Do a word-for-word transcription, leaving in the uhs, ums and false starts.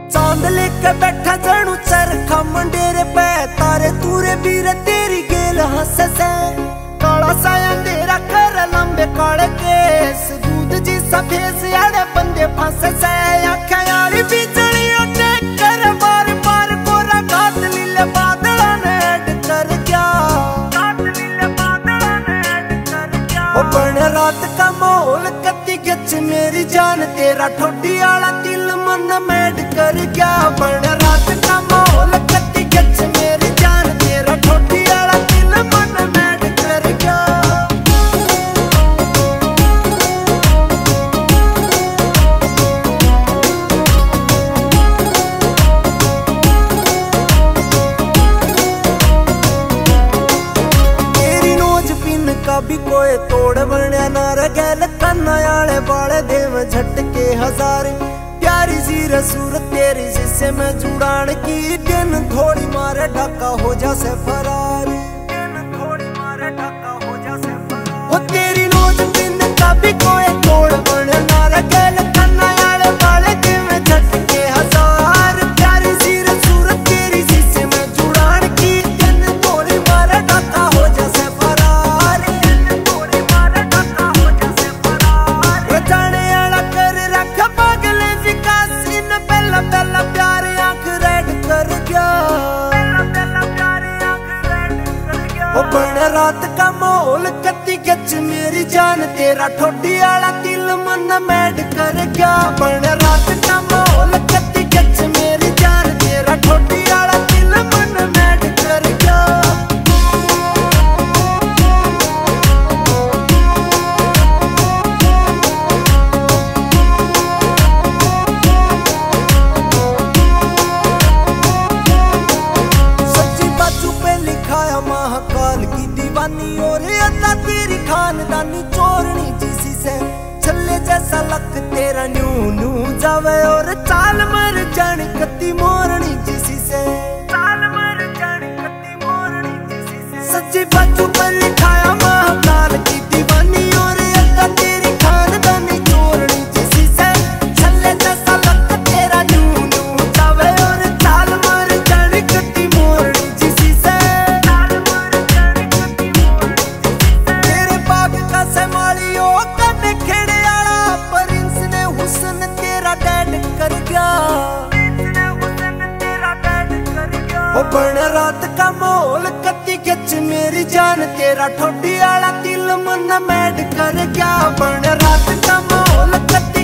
चांद लेके बैठा जणू चरखा मंडेरे पे तारे तूरे बीर तेरी गेल हंसे से काला सा अंधेरा कर लंबे काले केस दूध जी सफेद यारे बंदे फंसे से आंखें यारी बिजली उठे कर बार बार कोरा घात लीले बादल ने ऐड कर गया घात लीले बादल ने ऐड कर गया ओ बन रात का माहौल कत्ती गच मेरी जान तेरा ठोडी आला दिल मन मैड कर गया बन रात का माहौल कत्ती गच मेरी जान तेरा ठोडी आला दिल मन मैड कर गया। तेरी नोज पिन का भी कोई तोड़ बनया ना रगैल कन्ना आले बाले देव झटके हजारे प्यारी सी सूरत तेरी जिससे मैं जुड़ान की दिन थोड़ी मारे ढाका हो जा से फरारी दिन थोड़ी मारे ढाका हो जा से फरारी ओ तेरी नोज पिन का भी कोई तोड़ बने ना रगैल कन्ना आले बाले देव झटके हजार प्यारी सी सूरत तेरी जिससे मैं जुड़ान की दिन थोड़ी मारे ढाका हो जा से फरारी दिन थोड़ी मारे ढाका हो जा से फरारी जाने आला कर रख पागल पहला पहला प्यार आंख रेड कर गया पहला पहला प्यार आंख रेड कर गया ओ बन रात का माहौल कत्ती गच मेरी जान तेरा ठोडी आला दिल मन मैड कर गया बन रात का माहौल कत्ती गच मेरी जान तेरा ठोडी आला दिल मन मैड कर गया। महाकाल की दीवानी और अल्लाह तेरी खानदानी चोरनी जिसी से छल्ले जैसा लक तेरा न्यू न्यू जावे और चाल मर जानी कत्ती मोरनी जिसी से चाल मर जानी कत्ती मोरनी जिसी से सच्ची बाजू पर लिखाया महाकाल की दीवानी और अल्लाह तेरी खानदानी चोरनी जिसी से छल्ले जैसा लक तेरा न्यू न्यू जावे और चाल मर जानी कत्ती मोरनी जिसी से ओ बन रात का माहौल कत्ती गच मेरी जान तेरा ठोडी आला दिल मन मैड कर गया बन रात का माहौल कत्ती